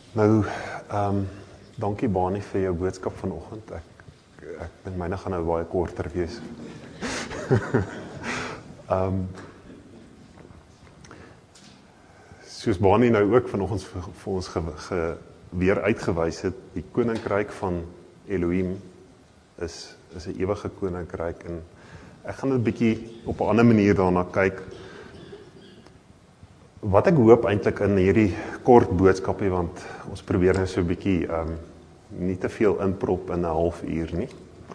Nou, dankie Bani vir jou boodskap vanoggend. Ek dink myne gaan nou baie korter wees. Soos Bani nou ook vanoggend vir ons weer uitgewys het, die koninkryk van Elohim is 'n ewige koninkryk, en ek gaan 'n bietjie op 'n ander manier daarna kyk. Wat ek hoop eintlik in hierdie kort boodskapie, want ons probeer nou so 'n bietjie nie te veel inprop in 'n halfuur nie.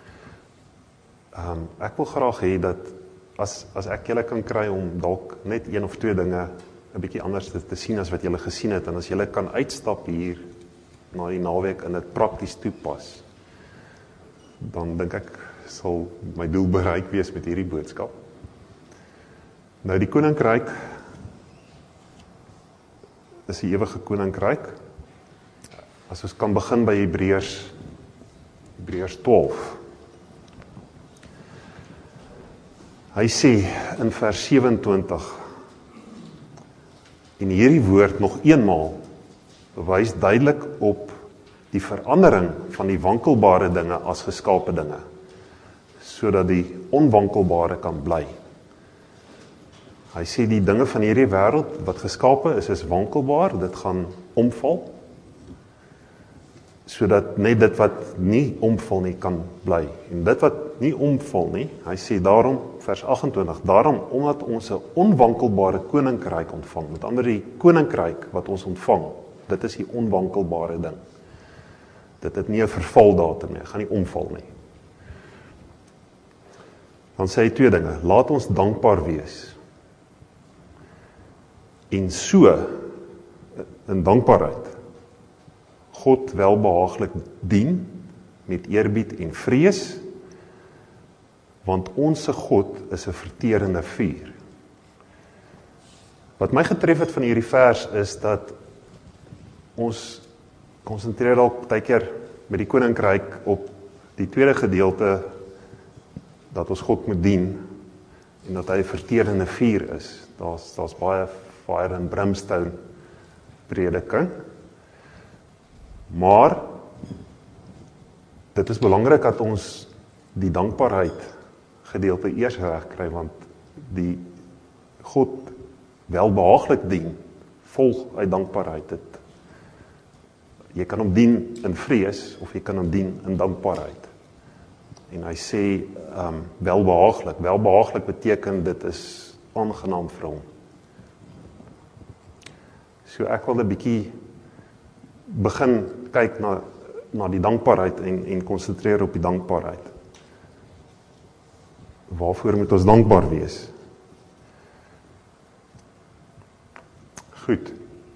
Ek wil graag hê dat as ek julle kan kry om dalk net een of twee dinge 'n bietjie anders te sien as wat julle gesien het, en as julle kan uitstap hier na die naweek en dit prakties toepas, dan dink ek sal my doel bereik wees met hierdie boodskap. Nou, die koninkryk is die ewige koninkryk. As ons kan begin by Hebreërs 12. Hy sê in vers 27, en hierdie woord nog eenmaal wys duidelik op die verandering van die wankelbare dinge as geskape dinge, sodat die onwankelbare kan bly. Hy sê die dinge van hierdie wêreld wat geskape is wankelbaar, dit gaan omval, sodat net dit wat nie omval nie kan bly. En dit wat nie omval nie, hy sê daarom, vers 28, daarom omdat ons 'n onwankelbare koninkryk ontvang, met ander die koninkryk wat ons ontvang, dit is die onwankelbare ding. Dit het nie 'n vervaldatum nie, gaan nie omval nie. Dan sê hy twee dinge, laat ons dankbaar wees, en so, in dankbaarheid, God welbehaaglik dien, met eerbied en vrees, want onse God is 'n verterende vuur. Wat my getref het van hierdie vers is dat ons konsentreer dalk baie keer met die koninkryk op die tweede gedeelte, dat ons God moet dien, en dat hy 'n verterende vuur is. Daar's baie fire and brimstone prediking, maar dit is belangrik dat ons die dankbaarheid gedeelte eers reg kry, want die God welbehaaglik dien, volg uit dankbaarheid. Jy kan hom dien in vrees, of jy kan hom dien in dankbaarheid. En hy sê welbehaaglik. Welbehaaglik beteken dit is aangenaam vir hom. So ek wil 'n bietjie begin kyk na die dankbaarheid en konsentreer op die dankbaarheid. Waarvoor moet ons dankbaar wees? Goed.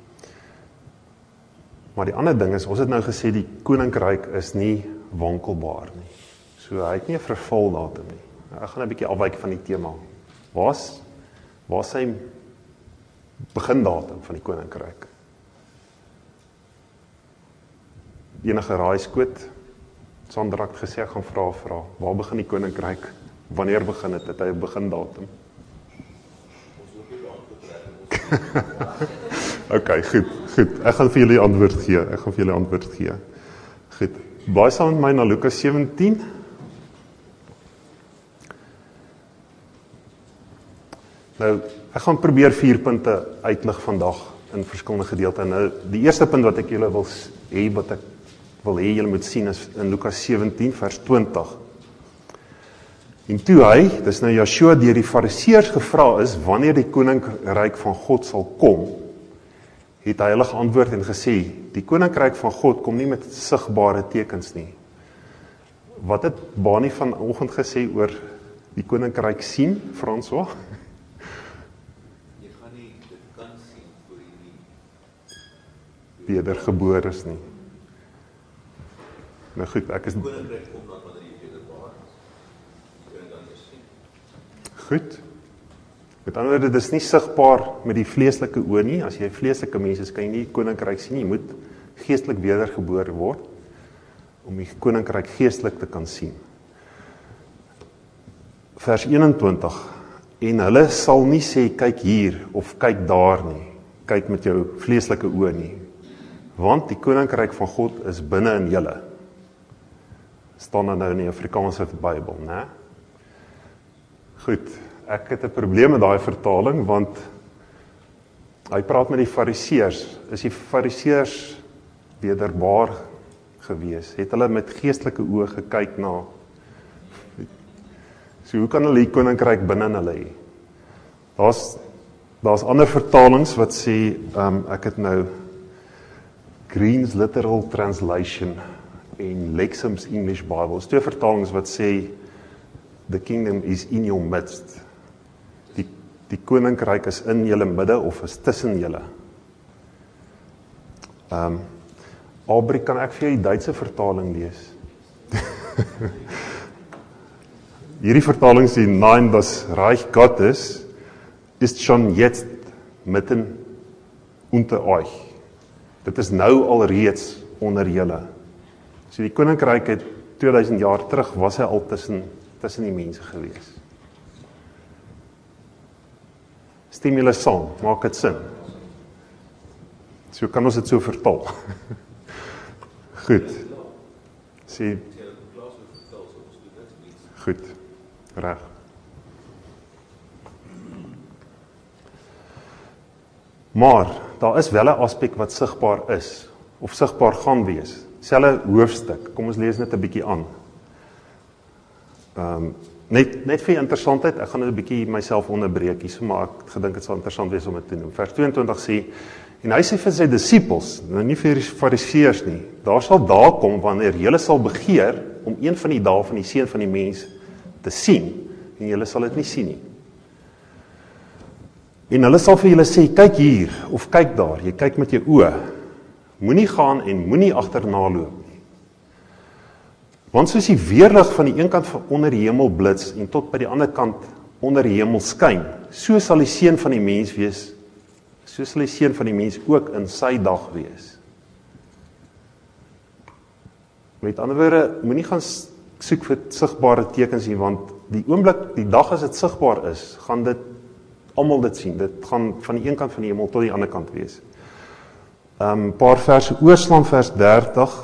Maar die ander ding is, ons het nou gesê die koninkryk is nie wankelbaar nie. So hy het nie 'n vervaldatum nie. Ek gaan 'n bietjie afwyk van die tema. Waar sy begindatum van die koninkryk? Enige raaiskoot? Sandra het gesê ek gaan vra. Waar begin die koninkryk? Wanneer begin dit? Het hy 'n begindatum? Okay, goed. Ek gaan vir julle antwoord gee. Goed. Blaai saam met my na Lukas 17. Nou, ek gaan probeer 4 punte uitlig vandag in verskillende gedeeltes. Nou, die eerste punt wat ek julle wil hê julle moet sien is in Lukas 17 vers 20. En toe hy, dis nou Joshua, deur die fariseërs gevra is wanneer die koninkryk van God sal kom, het hy hulle geantwoord en gesê, die koninkryk van God kom nie met sigbare tekens nie. Wat het Bani vanoggend gesê oor die koninkryk sien, François? Jy gaan nie dit kan sien voor jy nie wedergebore is nie. Nou goed, ek is... Die koninkryk kom dan wanneer jy wederbaar is. Jy kan dan nie sien. Goed. Met ander woorde, dit is nie sigbaar met die vleeslike oë nie. As jy vleeslike mens is, kan jy nie die koninkryk sien nie. Jy moet geestelik wedergebore word om die koninkryk geestelik te kan sien. Vers 21. En hulle sal nie sê kyk hier of kyk daar nie. Kyk met jou vleeslike oë nie. Want die koninkryk van God is binne in julle. Staan nou in die Afrikaanse Bybel, né? Goed, ek het 'n probleem met daai vertaling, want hy praat met die fariseërs. Is die fariseërs wederbaar gewees? Het hulle met geestelike oë gekyk na? So hoe kan hulle die koninkryk binne in hulle hê? Daar's ander vertalings wat sê, ek het nou Green's Literal Translation en Lexham's English Bible. Twee vertalings wat sê, the kingdom is in your midst. Die koninkryk is in julle midde of is tussen julle. Aubrey, kan ek vir jou die Duitse vertaling lees? Hierdie vertaling sê, nein, das Reich Gottes ist schon jetzt mitten unter euch. Dit is nou alreeds onder julle. So die koninkryk het 2000 jaar terug, was hy al tussen die mense gewees. Stem julle saam, maak dit sin? So kan ons dit so vertaal. Goed. Sê, goed, reg. Maar, daar is wel 'n aspek wat sigbaar is, of sigbaar gaan wees. Selfe hoofstuk, kom ons lees net 'n bietjie aan. Net vir interessantheid, ek gaan net 'n bietjie myself onderbreek hier, maar ek gedink dit sal interessant wees om dit te doen. Vers 22 sê, en hy sê vir sy disippels, nou nie vir die fariseërs nie, daar sal dae kom wanneer julle sal begeer om een van die dae van die seun van die mens te sien, en julle sal dit nie sien nie. En hulle sal vir julle sê, kyk hier, of kyk daar, jy kyk met jou oë, moenie gaan en moenie agterna loop nie. Want soos die weerlig van die een kant van onder die hemel blits, en tot by die ander kant onder die hemel skyn, so sal die seun van die mens wees, so sal die seun van die mens ook in sy dag wees. Met ander woorde, moenie gaan soek vir sigbare tekens nie, want die oomblik, die dag as dit sigbaar is, gaan dit almal dit sien. Dit gaan van die een kant van die hemel tot die ander kant wees. Paar verse oorslaan, vers 30.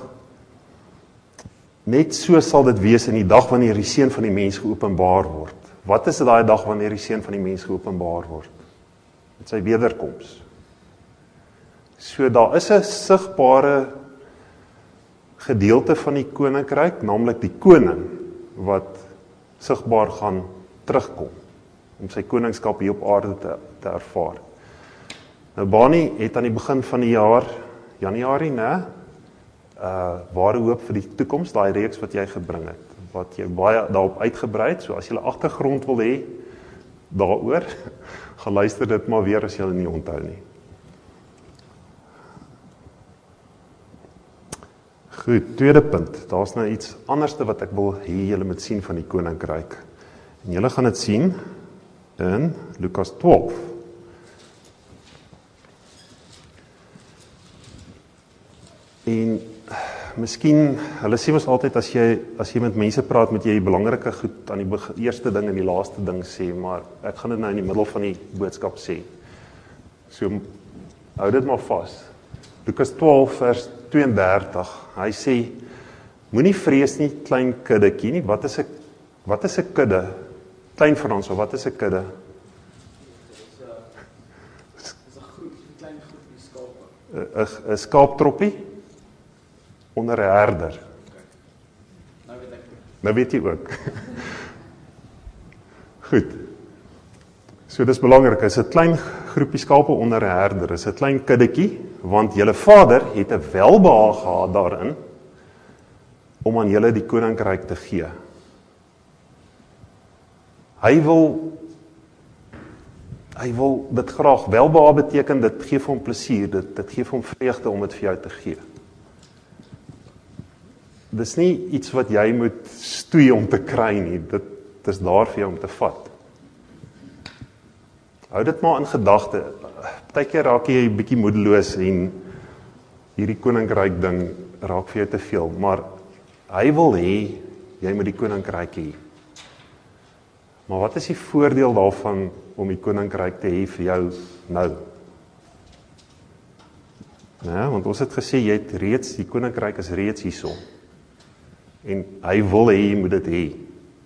Net so sal dit wees in die dag wanneer die seun van die mens geopenbaar word. Wat is daai dag wanneer die seun van die mens geopenbaar word? Met sy wederkoms. So daar is 'n sigbare gedeelte van die koninkryk, naamlik die koning, wat sigbaar gaan terugkom, om sy koningskap hier op aarde te ervaar. Nou Bani het aan die begin van die jaar, Januarie, ware hoop vir die toekoms, daai reeks wat jy gebring het, wat jy baie daarop uitgebrei het, so as jy 'n agtergrond wil hê daaroor, gaan luister dit maar weer as jy nie onthou nie. Goed, tweede punt, daar's nou iets anderste wat ek wil hê julle moet sien van die koninkryk. En julle gaan dit sien in Lukas 12. En miskien, hulle sê ons altyd, as jy met mense praat, moet jy belangrike goed aan die eerste ding en die laaste ding sê, maar ek gaan dit nou in die middel van die boodskap sê. So, hou dit maar vas. Lukas 12 vers 32, hy sê, moenie vrees nie, klein kuddekie nie. Wat is 'n kudde? Klein Frans, wat is 'n kudde? Dis 'n klein groepie skape. 'n skaaptroppie onder 'n herder. Nou weet ek. Nou weet jy ook. Goed. So dis belangrik, is 'n klein groepie skape onder 'n herder, is 'n klein kuddetjie, want julle Vader het 'n welbehaag gehad daarin om aan julle die koninkryk te gee. Hy wil dit graag. Welbehaag beteken, dit gee vir hom plesier, dit gee vir hom vreugde om dit vir jou te gee. Dis nie iets wat jy moet stoei om te kry nie, dit is daar vir jou om te vat. Hou dit maar in gedagte. Partykeer raak jy 'n bietjie moedeloos en hierdie koninkryk ding raak vir jou te veel, maar hy wil hê jy moet die koninkryk hê. Maar wat is die voordeel daarvan om die koninkryk te hê vir jou nou? Ja, want ons het gesê, die koninkryk is reeds hierso. En hy wil hê, jy moet dit hê.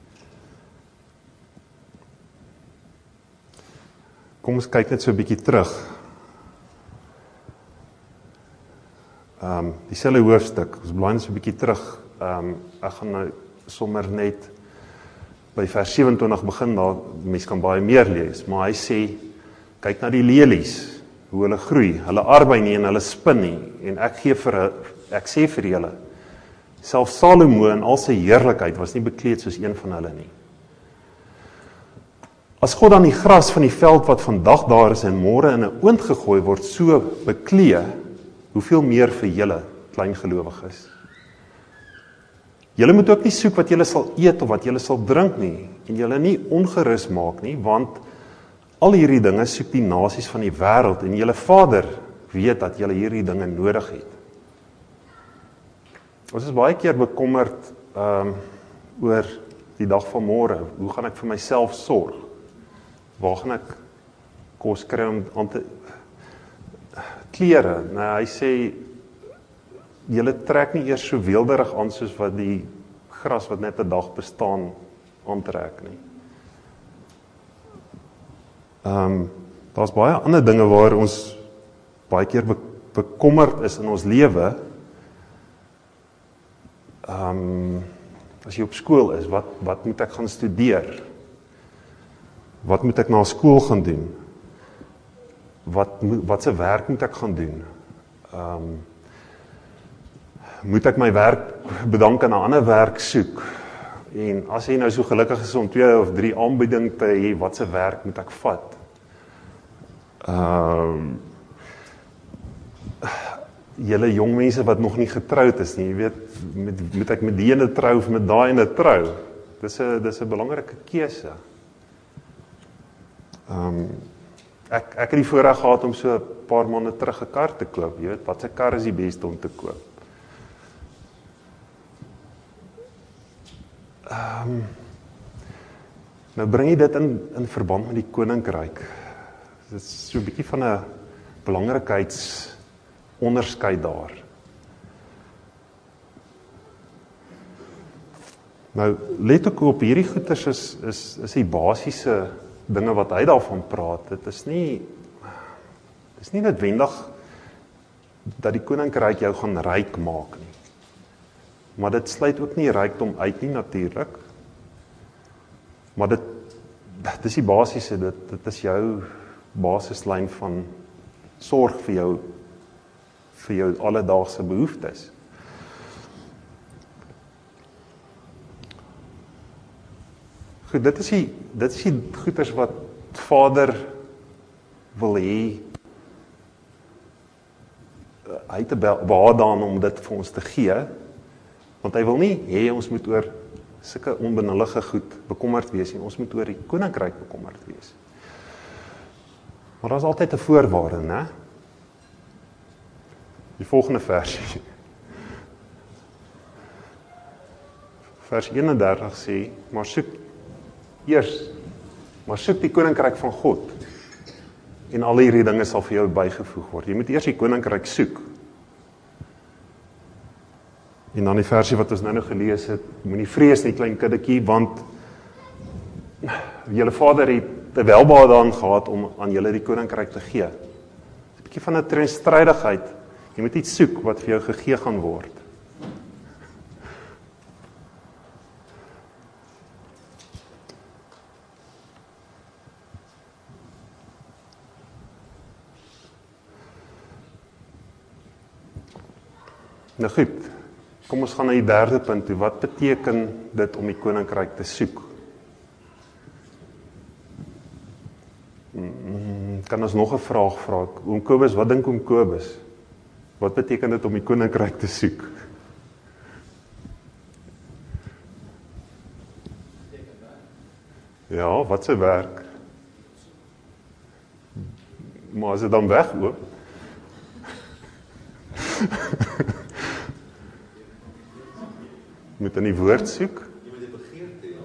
Kom ons kyk net so 'n bietjie terug. Dieselfde hoofstuk, ons blaai net so 'n bietjie terug. Ek gaan nou sommer net by vers 27 begin, daar mens kan baie meer lees, maar hy sê, kyk na die lelies, hoe hulle groei, hulle arbei nie en hulle spin nie, en ek sê vir julle, selfs Salomo in al sy heerlikheid was nie bekleed soos een van hulle nie. As God dan die gras van die veld wat vandag daar is en môre in 'n oond gegooi word, so beklee, hoeveel meer vir julle, kleingelowiges. Julle moet ook nie soek wat julle sal eet of wat julle sal drink nie, en julle nie ongerus maak nie, want al hierdie dinge soek die nasies van die wêreld, en julle Vader weet dat julle hierdie dinge nodig het. Ons is baie keer bekommerd oor die dag van môre. Hoe gaan ek vir myself sorg? Waar gaan ek kos kry om aan te klere? Nou, hy sê, julle trek nie eers so weelderig aan soos wat die gras wat net 'n dag bestaan aantrek nie. Daar's baie ander dinge waar ons baie keer bekommerd is in ons lewe. As jy op skool is, wat moet ek gaan studeer? Wat moet ek na skool gaan doen? Wat se werk moet ek gaan doen? Moet ek my werk bedank en 'n ander werk soek? En as jy nou so gelukkig is om 2 of 3 aanbieding te hê, wat se werk moet ek vat? Julle jong mense wat nog nie getroud is nie, jy weet, moet ek met die ene trou of met daai ene trou? Dis 'n belangrike keuse. Ek het die voorreg gehad om so 'n paar maande terug 'n kar te koop, jy weet, wat se kar is die beste om te koop? Nou bring jy dit in verband met die koninkryk. Dit is so 'n bietjie van 'n belangrikheidsonderskeid daar. Nou, let ook op, hierdie goeders is die basiese dinge wat hy daarvan praat. Dit is nie noodwendig dat die koninkryk jou gaan ryk maak nie. Maar dit sluit ook nie rykdom uit nie, natuurlik. Maar dit is die basiese, dit is jou basislyn van sorg vir jou alledaagse behoeftes. Goed, dit is die goeders wat Vader wil hê. Hy het behaag daarin om dit vir ons te gee, want hy wil nie hê ons moet oor sulke onbenullige goed bekommerd wees nie, ons moet oor die koninkryk bekommerd wees. Maar daar is altyd 'n voorwaarde, né? Die volgende versie. Vers 31 sê, maar soek die koninkryk van God, en al hierdie dinge sal vir jou bygevoeg word. Jy moet eers die koninkryk soek. En dan die versie wat ons nou gelees het, moenie vrees nie, klein kiddetjie, want julle Vader het 'n welbehae daarin gehad om aan julle die koninkryk te gee. 'n bietjie van 'n teenstrydigheid. Jy moet iets soek wat vir jou gegee gaan word. Nou goed, kom ons gaan na die derde punt toe. Wat beteken dit om die koninkryk te soek? Kan ons nog 'n vraag vra? Oom Kobus, wat dink oom Kobus? Wat beteken dit om die koninkryk te soek? Ja, wat se werk? Maar is dit dan weg ook? Moet in die woord soek. Jy moet die begeerte hê.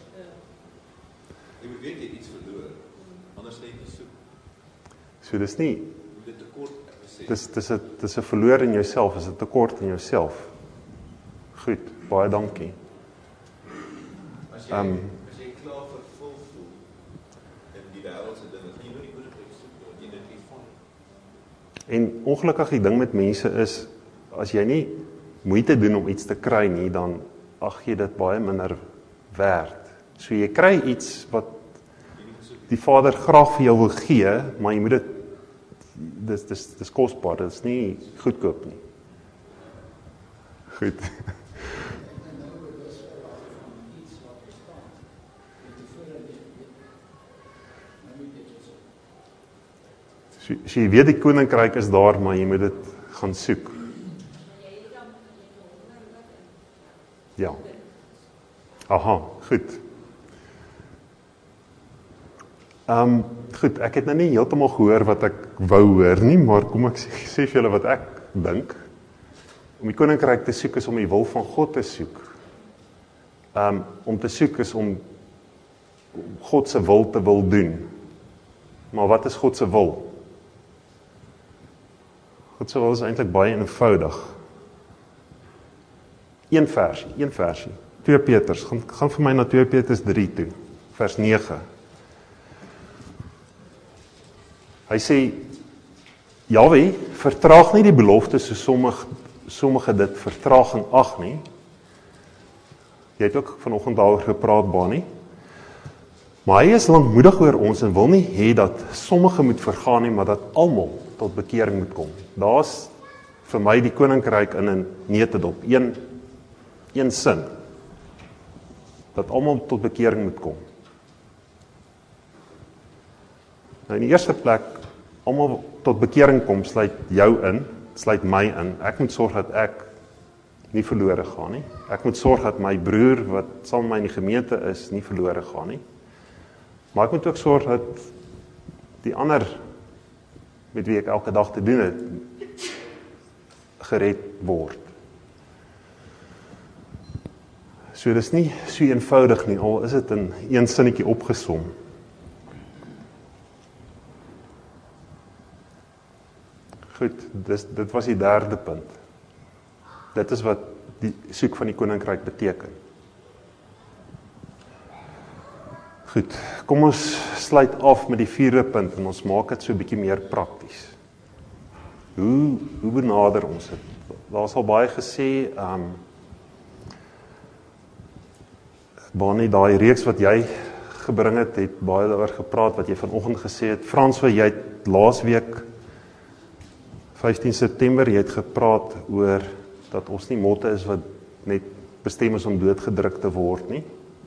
Jy moet weet jy iets verloor, anders net nie soek. So dis nie. Jy moet dit tekort besef. dis 'n verloor in jouself, is 'n tekort in jouself. Goed, baie dankie. As jy klaar vervul voel in die wêreldse dinge, gaan jy nooit die koninkryk soek nie, want jy dit nie van. En ongelukkig die ding met mense is, as jy nie moeite doen om iets te kry nie, dan ag jy dit baie minder werd. So jy kry iets wat die Vader graag vir jou wil gee, maar jy moet dit, dis kosbaar, dit is nie goedkoop nie. Goed. So jy weet die koninkryk is daar, maar jy moet dit gaan soek. Ja. Aha, goed. Goed, ek het nou nie heeltemal gehoor wat ek wou hoor nie, maar kom ek sê vir julle wat ek dink. Om die koninkryk te soek is om die wil van God te soek. Om te soek is om God se wil te wil doen. Maar wat is God se wil? God se wil is eintlik baie eenvoudig. Een versie. 2 Petrus, gaan vir my na 2 Petrus 3 toe, vers 9. Hy sê, Jahwe, vertraag nie die belofte so sommige dit vertraging ag nie. Jy het ook vanoggend daaroor gepraat, Bani. Maar hy is lankmoedig oor ons en wil nie hê dat sommige moet vergaan nie, maar dat almal tot bekering moet kom. Daar's vir my die koninkryk in 'n neutedop, een sin. Dat almal tot bekering moet kom. Nou in die eerste plek, almal tot bekering kom, sluit jou in, sluit my in. Ek moet sorg dat ek nie verlore gaan nie. Ek moet sorg dat my broer, wat saam met my in die gemeente is, nie verlore gaan nie. Maar ek moet ook sorg dat die ander, met wie ek elke dag te doen het, gered word. So dis nie so eenvoudig nie, al is dit in een sinnetjie opgesom. Goed, dit was die derde punt. Dit is wat die soek van die koninkryk beteken. Goed, kom ons sluit af met die vierde punt en ons maak dit so 'n bietjie meer prakties. Hoe benader ons dit? Daar's al baie gesê, Bani, daai reeks wat jy gebring het baie daaroor gepraat, wat jy vanoggend gesê het. Frans, jy het laasweek 15 September, jy het gepraat oor dat ons nie motte is wat net bestem is om doodgedruk te word nie.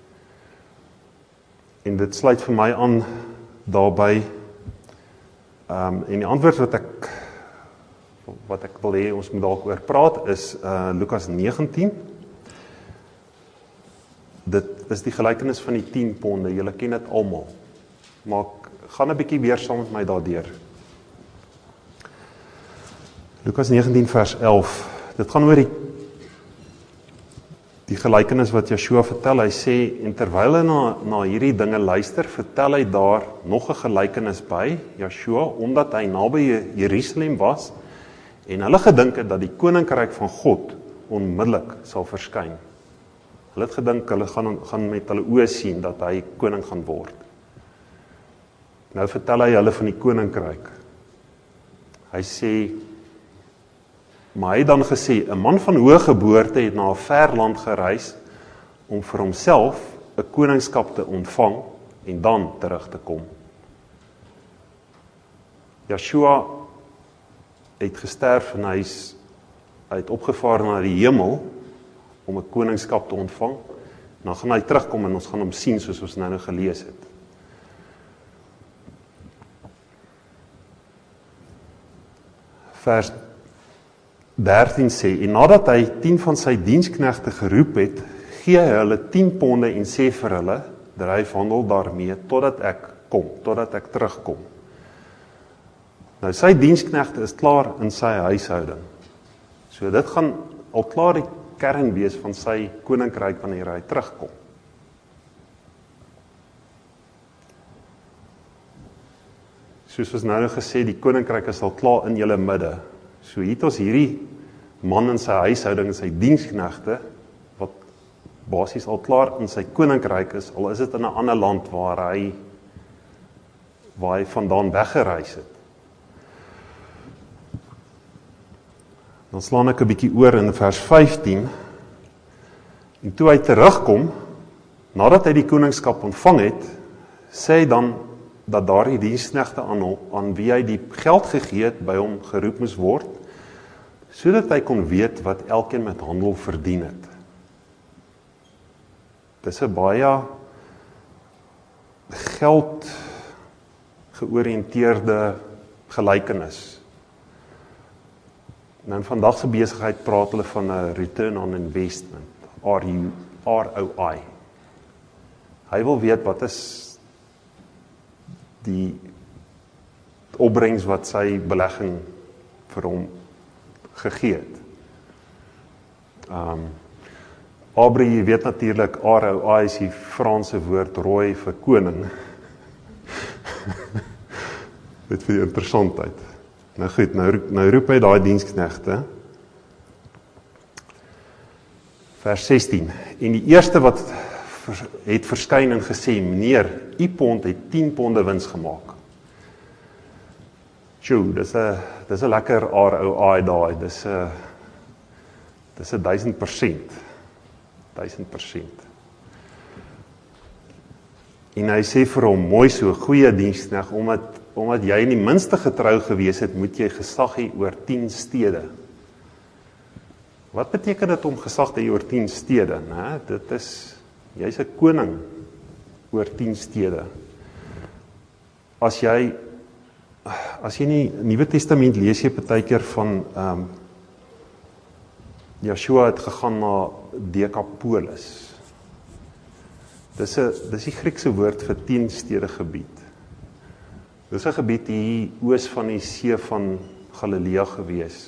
En dit sluit vir my aan daarby. En die antwoord wat ek wil hê ons moet dalk oor praat is Lukas 19. Dit is die gelykenis van die 10 ponde. Julle ken dit almal. Maar gaan 'n bietjie weer saam met my daardeur. Lukas 19 vers 11. Dit gaan oor die gelykenis wat Yeshua vertel. Hy sê, en terwyl hy na hierdie dinge luister, vertel hy daar nog 'n gelykenis by Yeshua, omdat hy naby Jerusalem was en hulle gedink het dat die koninkryk van God onmiddellik sal verskyn. Hulle het gedink hulle gaan met hulle oë sien dat hy koning gaan word. Nou vertel hy hulle van die koninkryk. Hy sê, maar hy het dan gesê, 'n man van hoë geboorte het na 'n ver land gereis om vir homself 'n koningskap te ontvang en dan terug te kom. Yeshua het gesterf en hy het opgevaar na die hemel om 'n koningskap te ontvang. En dan gaan hy terugkom en ons gaan hom sien soos ons nou gelees het. Vers 13 sê, en nadat hy 10 van sy diensknegte geroep het, gee hy hulle 10 ponde en sê vir hulle, dryf handel daarmee totdat ek terugkom. Nou sy diensknegte is klaar in sy huishouding. So dit gaan al klaar die kern wees van sy koninkryk wanneer hy terugkom. Soos ons nou gesê, die koninkryk is al klaar in julle midde. So hier het ons hierdie man in sy huishouding, sy diensknegte, wat basies al klaar in sy koninkryk is, al is dit in 'n ander land waar hy vandaan weggereis het. Dan slaan ek 'n bietjie oor in vers 15, en toe hy terugkom, nadat hy die koningskap ontvang het, sê hy dan, dat daardie diensknegte aan wie hy die geld gegee het, by hom geroep moes word, sodat hy kon weet wat elkeen met handel verdien het. Dis 'n baie geld georiënteerde gelykenis. Nou in vandag se besigheid praat hulle van 'n return on investment, ROI. Hy wil weet wat is die opbrengs wat sy belegging vir hom gegee het. Aubrey, jy weet natuurlik, ROI is die Franse woord rooi vir koning. Dit vir die interessantheid. Nou goed, nou roep hy daai diensknegte. Vers 16. En die eerste wat het verskyn en gesê, meneer, u pond het 10 ponde wins gemaak. Tjoe, dis 'n lekker ROI daai, dis 1000%. 1000%. En hy sê vir hom, mooi so, goeie diensknegt, omdat jy in die minste getrou gewees het, moet jy gesag hê oor 10 stede. Wat beteken dit om gesag te hê oor 10 stede? Nee, dit is, jy's 'n koning oor 10 stede. As jy nie Nuwe Testament lees jy partykeer van Joshua het gegaan na Decapolis. Dis die Griekse woord vir 10 stede gebied. Dis 'n gebied hier oos van die see van Galilea gewees.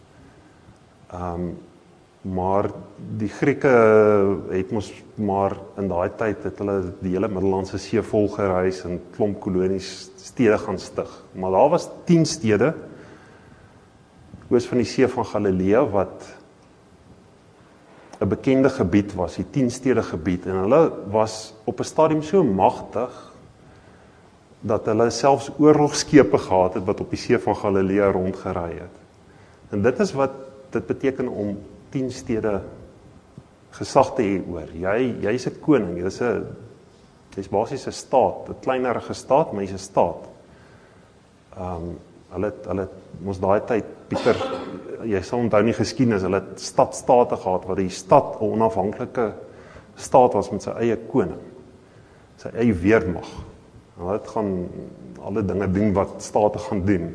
Maar die Grieke het mos maar in daai tyd het hulle die hele Middellandse See vol gereis en klomp kolonies stede gaan stig. Maar daar was 10 stede oos van die See van Galilea wat 'n bekende gebied was, die 10 stede gebied, en hulle was op 'n stadium so magtig dat hulle selfs oorlogskepe gehad het wat op die See van Galilea rondgery het. En dit is wat dit beteken om 10 stede gesag te hê oor. Jy's 'n koning, jy's basies 'n staat, 'n kleinerige staat, maar jy's 'n staat. Hulle mos daai tyd, Pieter, jy sal onthou nie geskiedenis, hulle het stadstaate gehad, waar die stad 'n onafhanklike staat was met sy eie koning, sy eie weermag. Hulle het gaan alle dinge doen wat state gaan doen.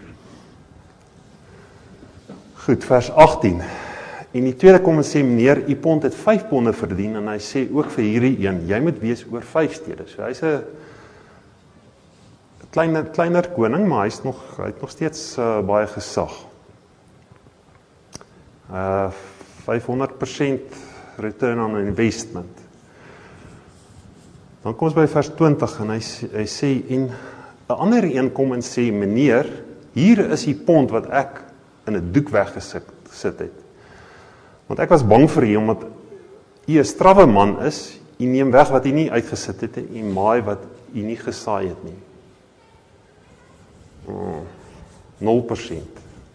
Goed, vers 18. En die tweede kom en sê, meneer, u pond het 5 ponde verdien, en hy sê ook vir hierdie een, jy moet wees oor 5 stede. So hy's 'n kleiner koning, maar hy het nog steeds baie gesag. 500% return on investment. Dan kom ons by vers 20, en hy sê, en 'n ander een kom en sê, meneer, hier is die pond wat ek in 'n doek weggesit het. Want ek was bang vir u, omdat u 'n strawwe man is, u neem weg wat u nie uitgesit het, en u maai wat u nie gesaai het nie. 0%.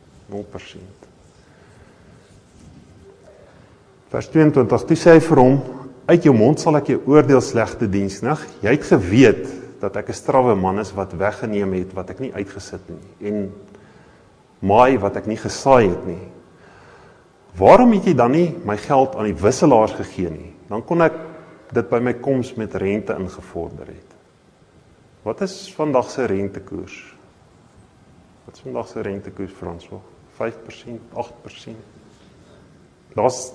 Vers 22, toe sê hy vir hom, uit jou mond sal ek jou oordeel slegte diensknegt, jy het geweet, dat ek 'n strawwe man is, wat weggeneem het, wat ek nie uitgesit nie, en maai wat ek nie gesaai het nie. Waarom het jy dan nie my geld aan die wisselaars gegee nie? Dan kon ek dit by my koms met rente ingevorder het. Wat is vandag se rentekoers? Wat is vandag se rentekoers, François? 5%, 8%? Daar's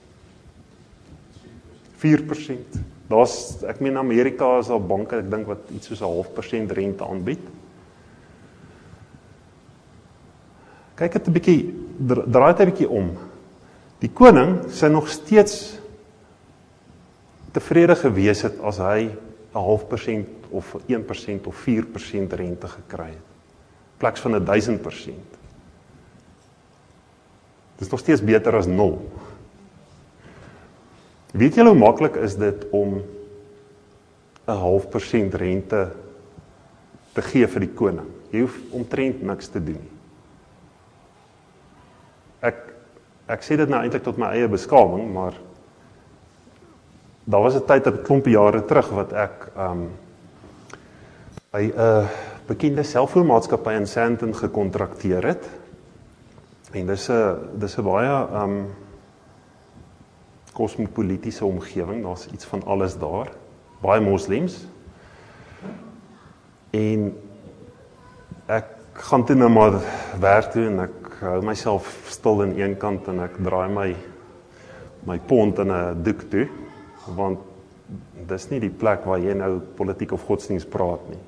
4%. Ek meen Amerika is al banke, ek dink wat iets soos 0,5% rente aanbied. Kyk dit 'n bietjie, draai dit 'n bietjie om. Die koning sy nog steeds tevrede gewees het as hy 0,5% of 1% of 4% rente gekry het, in plaas van 1000%. Dis nog steeds beter as 0. Weet julle hoe maklik is dit om 0,5% rente te gee vir die koning? Jy hoef omtrent niks te doen nie. Ek sê dit nou eintlik tot my eie beskaaming, maar daar was 'n tyd, 'n klompie jare terug, wat ek by 'n bekende selfoonmaatskappy in Sandton gekontrakteer het. En dis 'n baie kosmopolitiese omgewing, daar's iets van alles daar, baie moslems. En ek gaan toe nou maar werk toe en ek hou myself stil in een kant en ek draai my pont in 'n doek toe, want dis nie die plek waar jy nou politiek of godsdienst praat nie.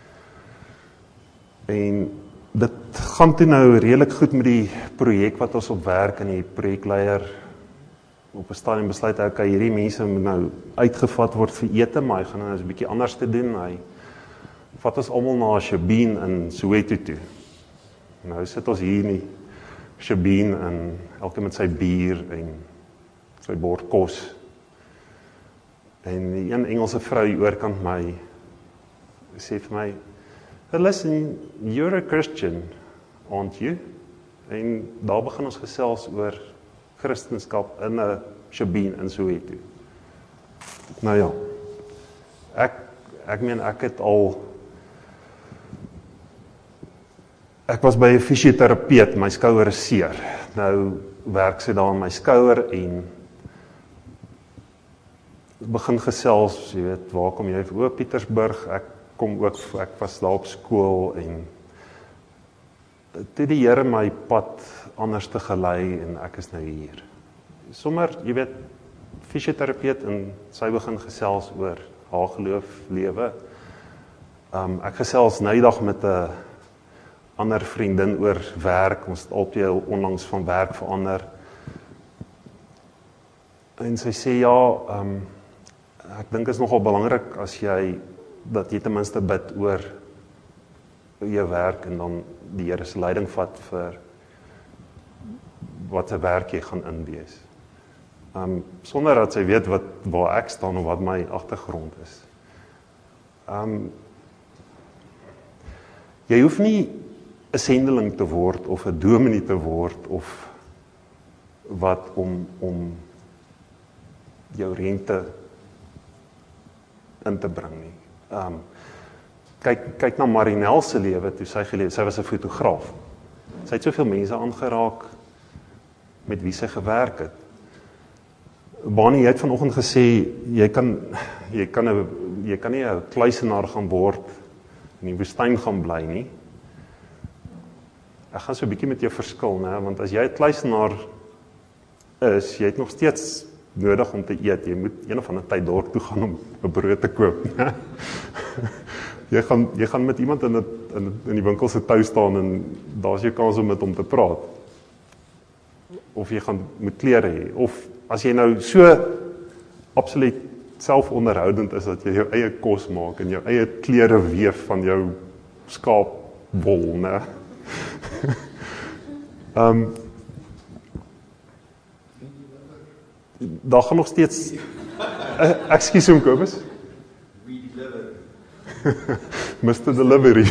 En dit gaan toe nou redelik goed met die projek wat ons op werk, en die projekleier op 'n stadium besluit, okay, hierdie mense moet nou uitgevat word vir ete, maar hy gaan nou 'n bietjie anders te doen. Hy vat ons almal na Shabeen in Soweto toe. Nou sit ons hier in die Shabeen en elke met sy bier en sy bord kos. En die een Engelse vrou hier oorkant my sê vir my, "Listen, you're a Christian, aren't you?" En daar begin ons gesels oor Christendom in 'n Shabeen in Soweto. Nou ja, ek meen ek was by 'n fisioterapeut, my skouer is seer. Nou werk sy daar aan my skouer en begin gesels, jy weet, waar kom jy? Pietersburg, ek was daar op skool en toe die Here my pad anders te gelei en ek is nou hier. Sommer, jy weet, fisioterapeut en sy begin gesels oor haar geloof, lewe. Ek gesels nou die dag met 'n ander vriendin oor werk, ons het altyd onlangs van werk verander. En sy sê, ja, ek dink is nogal belangrik dat jy ten minste bid oor jou werk en dan die Here se leiding vat vir wat se werk jy gaan inwees. Sonder dat sy weet waar ek staan of wat my agtergrond is. Jy hoef nie 'n sendeling te word of 'n dominee te word of wat om jou rente in te bring nie. Kyk na Marinel se lewe toe sy was 'n fotograaf. Sy het soveel mense aangeraak met wie sy gewerk het. Bonnie, jy het vanoggend gesê jy kan nie 'n kluisenaar gaan word in die woestyn gaan bly nie. Ek gaan so 'n bietjie met jou verskil, né? Want as jy 'n kluisenaar is, jy het nog steeds nodig om te eet. Jy moet een of ander tyd dorp toe gaan om 'n brood te koop, né? Jy gaan met iemand in die winkel se tou staan en daar's jou kans om met hom te praat. Of jy moet klere hê. Of as jy nou so absoluut selfonderhoudend is dat jy jou eie kos maak en jou eie klere weef van jou skaapwol, né? Daar gaan nog steeds ekskuus hom Kobus. We deliver. Mr. Delivery.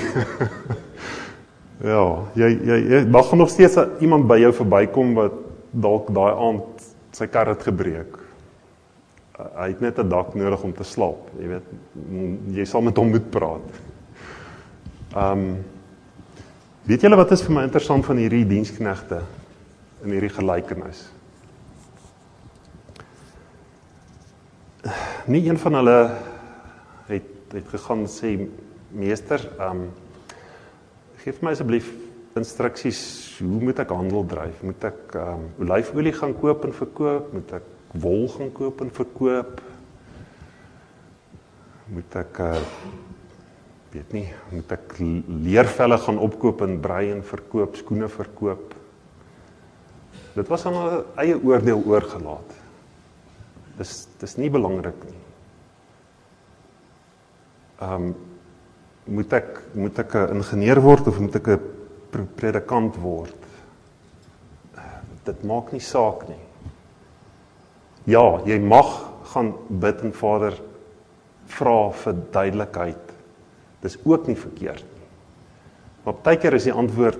Ja, daar gaan nog steeds iemand by jou verbykom wat dalk daai aand sy kar het gebreek. Hy het net 'n dak nodig om te slaap, jy weet. Jy sal met hom moet praat. Weet julle wat is vir my interessant van hierdie diensknegte in hierdie gelykenis? Nie een van hulle het gegaan en sê, meester, geef my asseblief instruksies, hoe moet ek handel dryf? Moet ek olyfolie gaan koop en verkoop? Moet ek wol gaan koop en verkoop? Moet ek, weet nie, moet ek leervelle gaan opkoop en brei en verkoop, skoene verkoop? Dit was aan hulle eie oordeel oorgelaat. Dis nie belangrik nie. Moet ek 'n ingenieur word of moet ek 'n predikant word? dit maak nie saak nie. Ja, jy mag gaan bid en Vader vra vir duidelikheid. Dis ook nie verkeerd nie. Maar partykeer is die antwoord,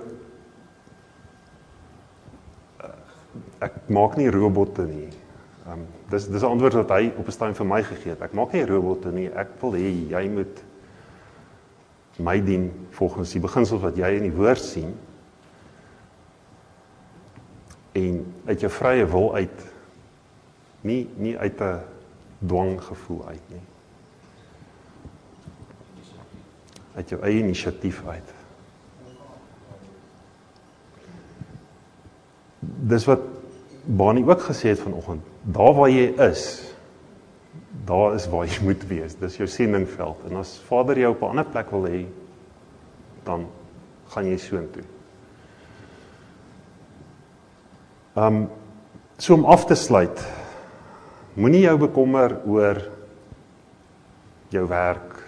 ek maak nie robotte nie. Dis 'n antwoord wat hy op 'n stadium vir my gegee het. Ek maak nie robotte nie, ek wil hê jy moet my dien volgens die beginsels wat jy in die woord sien en uit jou vrye wil uit, nie uit 'n dwanggevoel uit nie. Uit jou eie inisiatief uit. Dis wat Bani ook gesê het vanoggend, daar waar jy is, daar is waar jy moet wees, dis jou sendingveld, en as Vader jou op 'n ander plek wil hê, dan gaan jy soontoe. So om af te sluit, moenie jou bekommer oor jou werk,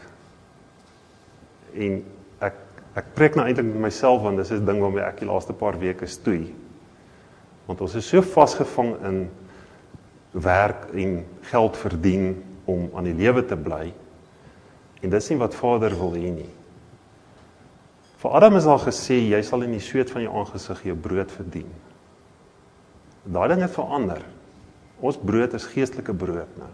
en ek preek nou eintlik met myself, want dis 'n ding waarmee ek die laaste paar weke stoei, want ons is so vasgevang in werk en geld verdien om aan die lewe te bly, en dis nie wat Vader wil hê nie. Vir Adam is al gesê, jy sal in die sweet van jou aangesig jou brood verdien. Daai ding het verander. Ons brood is geestelike brood nou.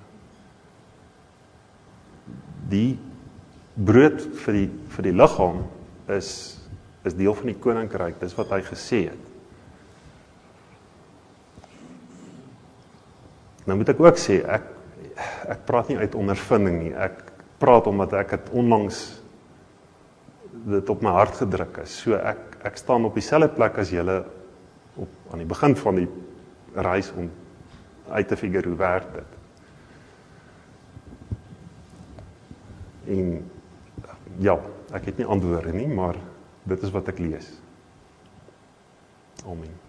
Die brood vir die liggaam is deel van die koninkryk, dis wat hy gesê het. Nou moet ek ook sê, ek praat nie uit ondervinding nie, ek praat omdat ek het onlangs dit op my hart gedruk is, so ek staan op dieselfde plek as julle aan die begin van die reis om uit te figure hoe werk dit. En ja, ek het nie antwoorde nie, maar dit is wat ek lees. Amen.